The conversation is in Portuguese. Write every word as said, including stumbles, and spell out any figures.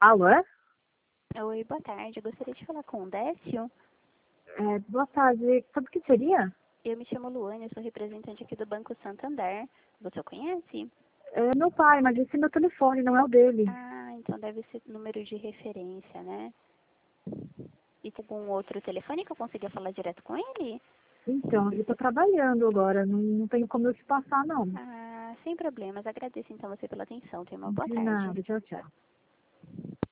Alô? É? Oi, boa tarde. Eu gostaria de falar com o Décio. É, boa tarde. Sabe o que seria? Eu me chamo Luane, eu sou representante aqui do Banco Santander. Você o conhece? É meu pai, mas esse é meu telefone, não é o dele. Ah, então deve ser número de referência, né? E tem algum outro telefone que eu consiga falar direto com ele? Então, ele tá trabalhando agora, não, não tenho como eu te passar, não. Ah, sem problemas. Agradeço então você pela atenção. Tenha uma boa De tarde. nada, tchau, tchau.